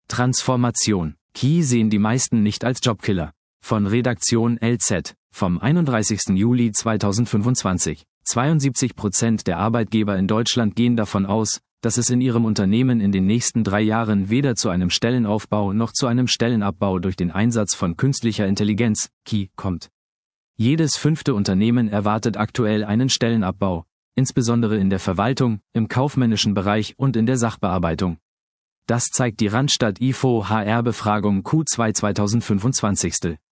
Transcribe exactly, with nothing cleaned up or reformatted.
Transformation. K I sehen die meisten nicht als Jobkiller. Von Redaktion L Z, vom einunddreißigsten Juli zweitausendfünfundzwanzig. zweiundsiebzig Prozent der Arbeitgeber in Deutschland gehen davon aus, dass es in ihrem Unternehmen in den nächsten drei Jahren weder zu einem Stellenaufbau noch zu einem Stellenabbau durch den Einsatz von künstlicher Intelligenz, K I, kommt. Jedes fünfte Unternehmen erwartet aktuell einen Stellenabbau, insbesondere in der Verwaltung, im kaufmännischen Bereich und in der Sachbearbeitung. Das zeigt die Randstadt I F O H R-Befragung Q zwei zweitausendfünfundzwanzig.